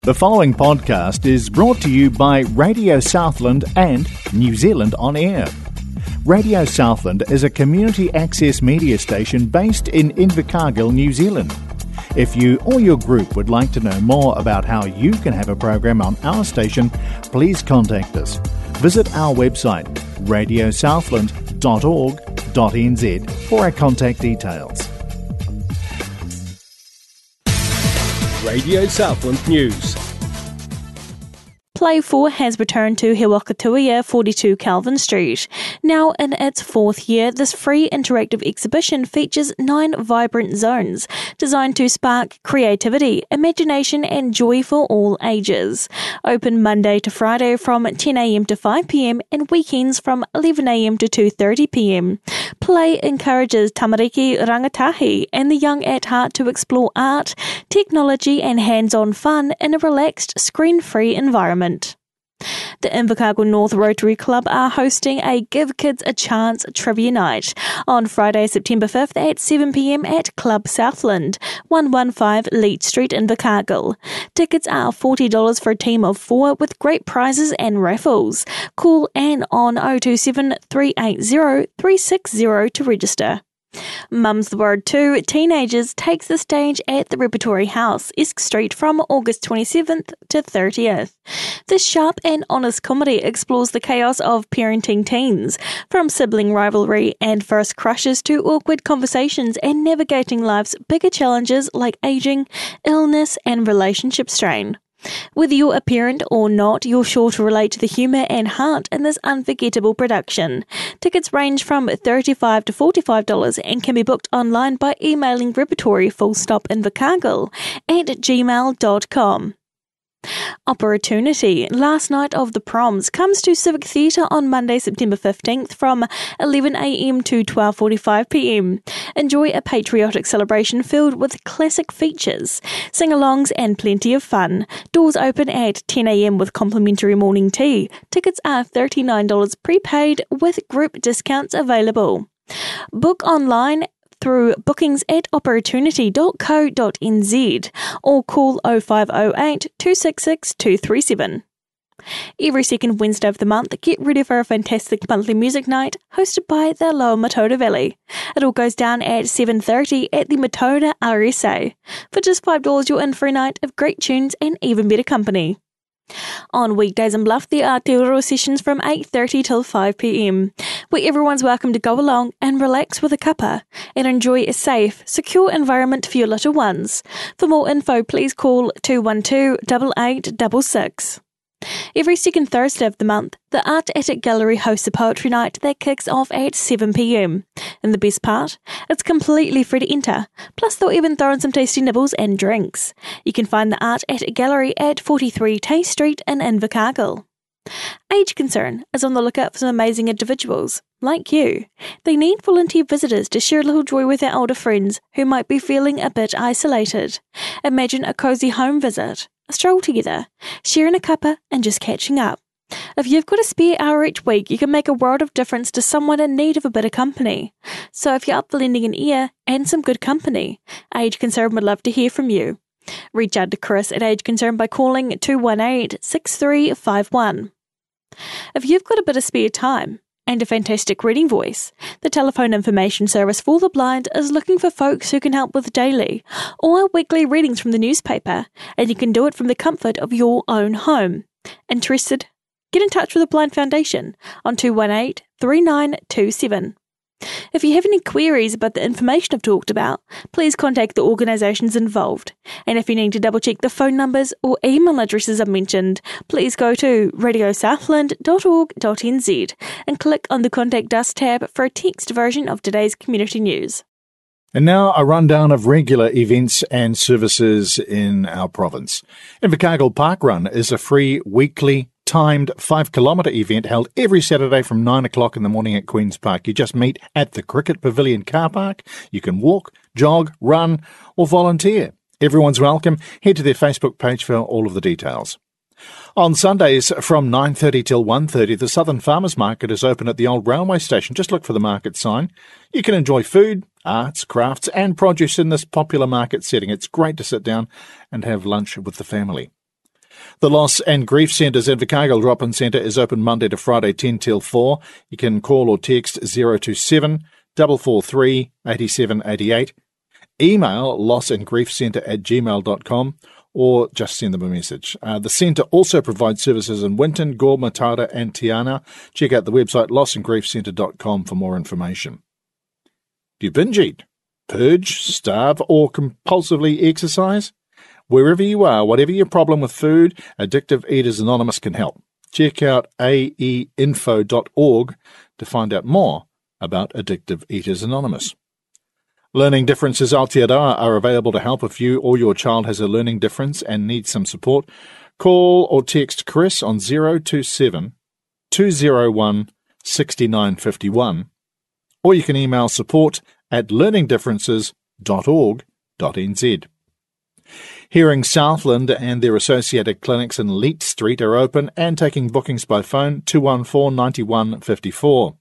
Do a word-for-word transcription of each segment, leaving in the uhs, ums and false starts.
The following podcast is brought to you by Radio Southland and New Zealand On Air. Radio Southland is a community access media station based in Invercargill, New Zealand. If you or your group would like to know more about how you can have a program on our station, please contact us. Visit our website, radio southland dot org dot n z, for our contact details. Radio Southland News. Play four has returned to He Wakatuia, forty-two Calvin Street. Now in its fourth year, this free interactive exhibition features nine vibrant zones designed to spark creativity, imagination and joy for all ages. Open Monday to Friday from ten a m to five p m and weekends from eleven a m to two thirty p m. Play encourages tamariki rangatahi and the young at heart to explore art, technology and hands-on fun in a relaxed, screen-free environment. The Invercargill North Rotary Club are hosting a Give Kids a Chance trivia night on Friday, September fifth at seven p m at Club Southland, one fifteen Leach Street, Invercargill. Tickets are forty dollars for a team of four with great prizes and raffles. Call Anne on oh two seven, three eight zero, three six zero to register. Mum's the Word two Teenagers takes the stage at the Repertory House, Esk Street from August twenty-seventh to thirtieth. This sharp and honest comedy explores the chaos of parenting teens, from sibling rivalry and first crushes to awkward conversations and navigating life's bigger challenges like aging, illness and relationship strain. Whether you're a parent or not, you're sure to relate to the humour and heart in this unforgettable production. Tickets range from thirty-five dollars to forty-five dollars and can be booked online by emailing repertory full stop Invercargill at gmail dot com. Opportunity, last night of the proms, comes to Civic Theatre on Monday, September fifteenth from eleven a m to twelve forty-five p m. Enjoy a patriotic celebration filled with classic features, sing-alongs and plenty of fun. Doors open at ten a m with complimentary morning tea. Tickets are thirty-nine dollars prepaid with group discounts available. Book online through bookings at opportunity dot co dot n z or call oh five oh eight, two six six, two three seven. Every second Wednesday of the month, get ready for a fantastic monthly music night hosted by the Lower Matoda Valley. It all goes down at seven thirty at the Matoda R S A. For just five dollars, you're in for a night of great tunes and even better company. On weekdays in Bluff, there are Te Uro sessions from eight thirty till five p m, where everyone's welcome to go along and relax with a cuppa and enjoy a safe, secure environment for your little ones. For more info, please call two one two, eight eight six six. Every second Thursday of the month, the Art Attic Gallery hosts a poetry night that kicks off at seven p m. And the best part? It's completely free to enter, plus they'll even throw in some tasty nibbles and drinks. You can find the Art Attic Gallery at forty-three Tay Street in Invercargill. Age Concern is on the lookout for some amazing individuals, like you. They need volunteer visitors to share a little joy with their older friends who might be feeling a bit isolated. Imagine a cosy home visit, a stroll together, sharing a cuppa and just catching up. If you've got a spare hour each week, you can make a world of difference to someone in need of a bit of company. So if you're up for lending an ear and some good company, Age Concern would love to hear from you. Reach out to Chris at Age Concern by calling two one eight, six three five one. If you've got a bit of spare time and a fantastic reading voice, the Telephone Information Service for the Blind is looking for folks who can help with daily or weekly readings from the newspaper, and you can do it from the comfort of your own home. Interested? Get in touch with the Blind Foundation on two one eight, three nine two seven. If you have any queries about the information I've talked about, please contact the organisations involved. And if you need to double check the phone numbers or email addresses I've mentioned, please go to radio southland dot org dot n z and click on the Contact Us tab for a text version of today's community news. And now a rundown of regular events and services in our province. Invercargill Park Run is a free weekly timed five kilometre event held every Saturday from nine o'clock in the morning at Queen's Park. You just meet at the Cricket Pavilion car park. You can walk, jog, run or volunteer. Everyone's welcome. Head to their Facebook page for all of the details. On Sundays from nine thirty till one thirty, the Southern Farmers Market is open at the old railway station. Just look for the market sign. You can enjoy food, arts, crafts and produce in this popular market setting. It's great to sit down and have lunch with the family. The Loss and Grief Centre's Invercargill Drop-In Centre is open Monday to Friday ten till four. You can call or text zero two seven, four four three, eight seven eight eight. Email lossandgriefcentre at gmail dot com or just send them a message. Uh, the centre also provides services in Winton, Gore, Matara and Tiana. Check out the website loss and grief centre dot com for more information. Do you binge eat, purge, starve or compulsively exercise? Wherever you are, whatever your problem with food, Addictive Eaters Anonymous can help. Check out a e info dot org to find out more about Addictive Eaters Anonymous. Learning Differences Aotearoa are available to help if you or your child has a learning difference and needs some support. Call or text Chris on zero two seven, two zero one, six nine five one, or you can email support at learning differences dot org dot n z. Hearing Southland and their associated clinics in Leet Street are open and taking bookings by phone two one four, nine one five four.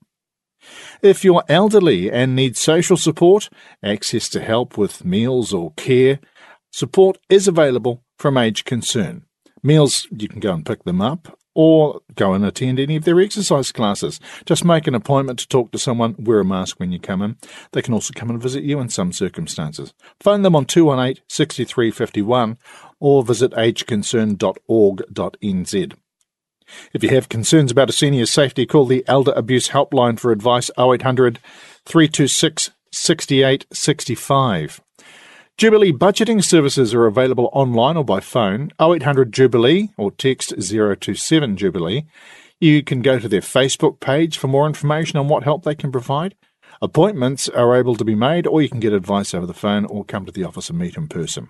If you're elderly and need social support, access to help with meals or care, support is available from Age Concern. Meals, you can go and pick them up or go and attend any of their exercise classes. Just make an appointment to talk to someone, wear a mask when you come in. They can also come and visit you in some circumstances. Phone them on two one eight, six three five one or visit age concern dot org dot n z. If you have concerns about a senior's safety, call the Elder Abuse Helpline for advice oh eight hundred, three two six, six eight six five. Jubilee budgeting services are available online or by phone, oh eight hundred Jubilee or text zero two seven Jubilee. You can go to their Facebook page for more information on what help they can provide. Appointments are able to be made, or you can get advice over the phone or come to the office and meet in person.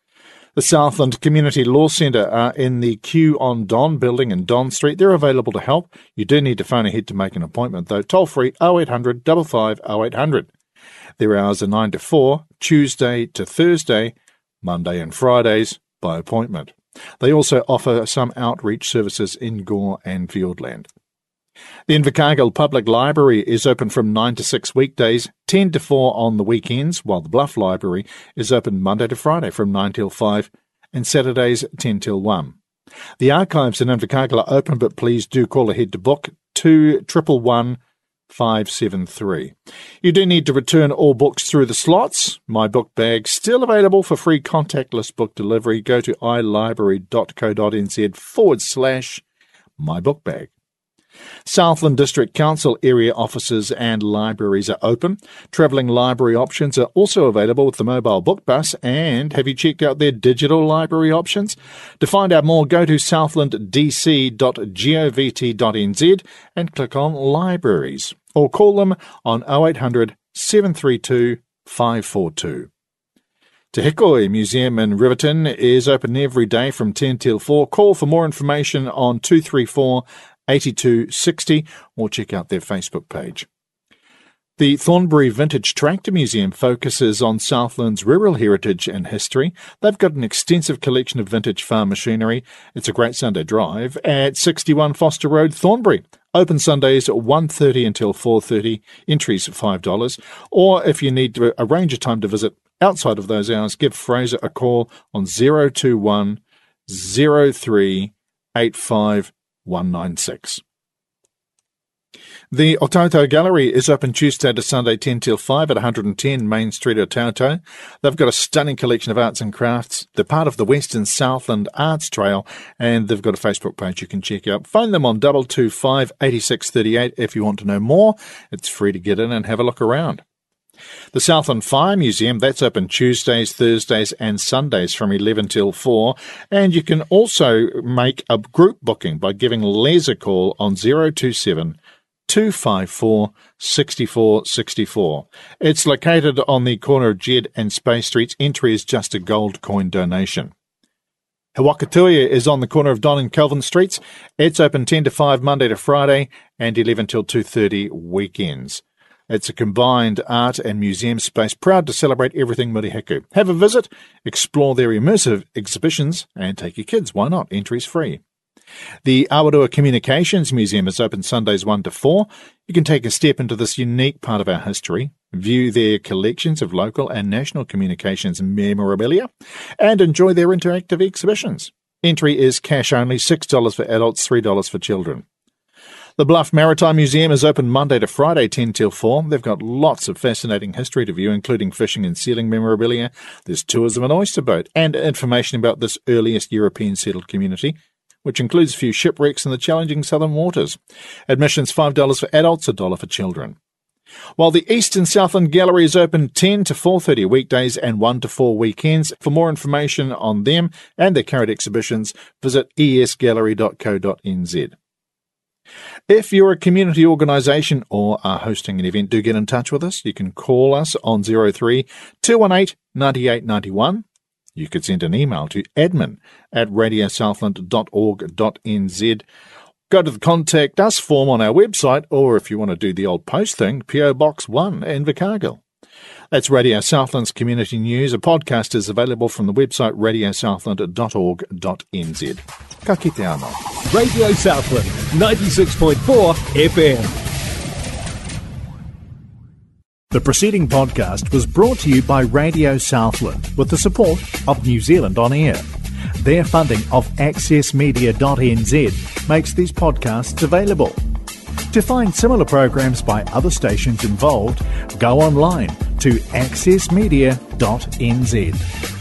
The Southland Community Law Centre are in the Q on Don building in Don Street. They're available to help. You do need to phone ahead to make an appointment, though. Toll free oh eight hundred, five five oh eight hundred. Their hours are nine to four, Tuesday to Thursday, Monday and Fridays by appointment. They also offer some outreach services in Gore and Fiordland. The Invercargill Public Library is open from nine to six weekdays, ten to four on the weekends, while the Bluff Library is open Monday to Friday from nine till five and Saturdays ten till one. The archives in Invercargill are open, but please do call ahead to book two one one one, five seven three. You do need to return all books through the slots. My book bag still available for free contactless book delivery. Go to ilibrary dot co dot n z forward slash my book bag. Southland District Council area offices and libraries are open. Travelling library options are also available with the mobile book bus. And have you checked out their digital library options? To find out more, go to southland d c dot govt dot n z and click on Libraries, or call them on oh eight hundred, seven three two, five four two. Te Hikoi Museum in Riverton is open every day from ten till four. Call for more information on two three four, eight two six zero or check out their Facebook page. The Thornbury Vintage Tractor Museum focuses on Southland's rural heritage and history. They've got an extensive collection of vintage farm machinery. It's a great Sunday drive at sixty-one Foster Road, Thornbury. Open Sundays at one thirty until four thirty, entries five dollars. Or if you need to arrange a time to visit outside of those hours, give Fraser a call on zero two one, zero three, eight five one nine six. The Otautau Gallery is open Tuesday to Sunday ten till five at one hundred ten Main Street, Otautau. They've got a stunning collection of arts and crafts. They're part of the Western Southland Arts Trail, and they've got a Facebook page you can check out. Phone them on two two five, eight six three eight if you want to know more. It's free to get in and have a look around. The Southland Fire Museum, that's open Tuesdays, Thursdays and Sundays from eleven till four. And you can also make a group booking by giving Les a call on zero two seven, two five four, six four six four. It's located on the corner of Jed and Space Streets. Entry is just a gold coin donation. Hawakatuia is on the corner of Don and Kelvin Streets. It's open ten to five Monday to Friday and eleven till two thirty weekends. It's a combined art and museum space proud to celebrate everything Murihiku. Have a visit, explore their immersive exhibitions, and take your kids. Why not? Entry's free. The Awarua Communications Museum is open Sundays one to four. You can take a step into this unique part of our history, view their collections of local and national communications memorabilia, and enjoy their interactive exhibitions. Entry is cash only, six dollars for adults, three dollars for children. The Bluff Maritime Museum is open Monday to Friday, ten till four. They've got lots of fascinating history to view, including fishing and sealing memorabilia. There's tours of an oyster boat and information about this earliest European settled community, which includes a few shipwrecks in the challenging southern waters. Admission's five dollars for adults, a dollar for children. While the East and Southland Gallery is open ten to four thirty weekdays and one to four weekends. For more information on them and their current exhibitions, visit e s gallery dot co dot n z. If you're a community organisation or are hosting an event, do get in touch with us. You can call us on zero three two one eight nine eight nine one. You could send an email to admin at radio southland dot org dot n z. Go to the Contact Us form on our website, or if you want to do the old post thing, P O Box one in Invercargill. That's Radio Southland's Community News. A podcast is available from the website radio southland dot org dot n z. Ka kite anō. Radio Southland, ninety-six point four F M. The preceding podcast was brought to you by Radio Southland with the support of New Zealand On Air. Their funding of access media dot n z makes these podcasts available. To find similar programs by other stations involved, go online to access media dot n z.